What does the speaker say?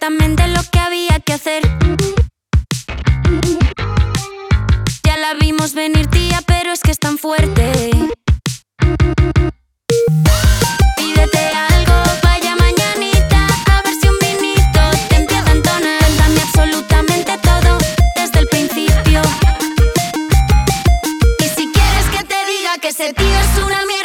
exactamente lo que había que hacer. Ya la vimos venir, tía, pero es que es tan fuerte. Pídete algo, vaya mañanita, a ver si un vinito te empieza a entonar. Dame absolutamente todo, desde el principio. Y si quieres que te diga que ese tío es una mierda,